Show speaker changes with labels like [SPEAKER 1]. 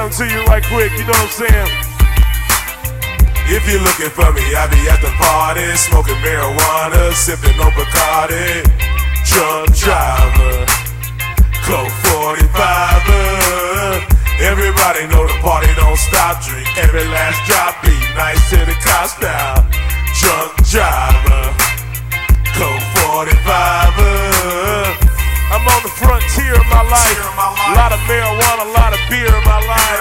[SPEAKER 1] To you right quick, you know what I'm saying?
[SPEAKER 2] If you're looking for me, I be at the party, smoking marijuana, sipping on Bacardi. Drunk driver, Coke 45er. Everybody know the party don't stop. Drink every last drop, be nice to the cops style. Drunk driver, Coke 45er.
[SPEAKER 1] I'm on the frontier of my life. A lot of marijuana, a lot of beer in my life.